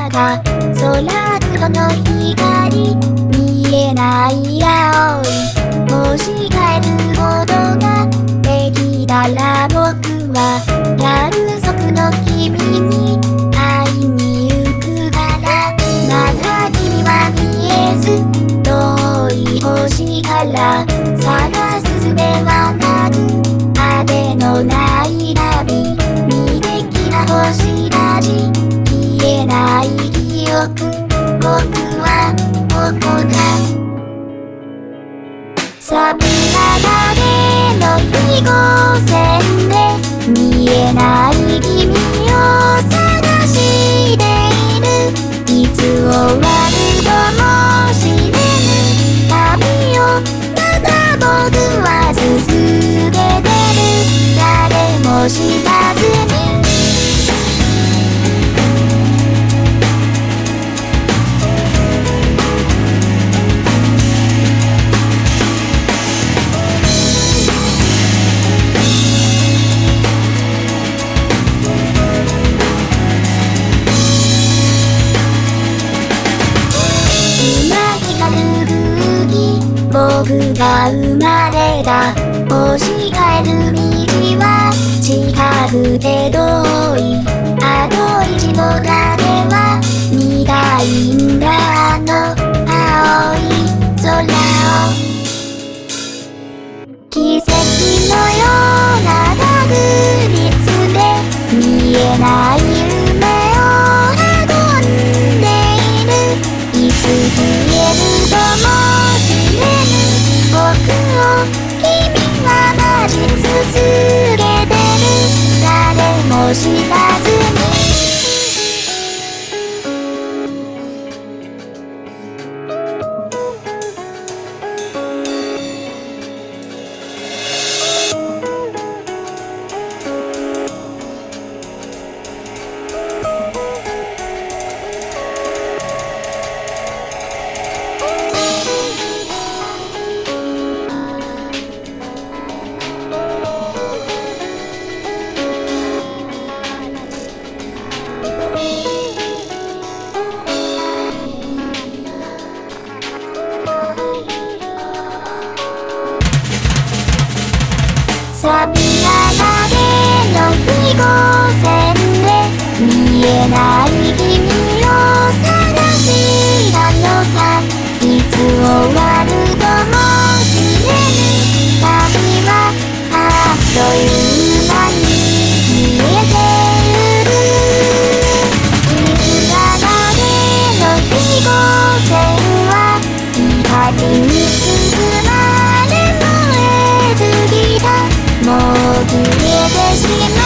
中、空黒の光、見えない青い星変えることができたら僕は約束の君に会いに行くから。まだ君は見えず遠い星から探す術はなく、果てのない旅、未歴な星たち、消えない記憶、僕はここだ。錆びた影の飛行船で見えない君を探している。いつ終わるとも知れぬ旅をただ僕は続けてる。誰も知らずに僕が生まれた星変える道は近くて遠い。あと一度だけは見たいんだ、あの青い空を。奇跡のような確率で見えない夢を運んでいる。いつ消えるとも知れぬ僕を君は待ち続けてる。誰も知らずに錆びた影の飛行船で見えない君を探したのさ。いつ終わるとも知れぬ旅はあっという間に消えてゆる。水が影の飛行船は光に包まれ燃え尽きた。もう消えてしまう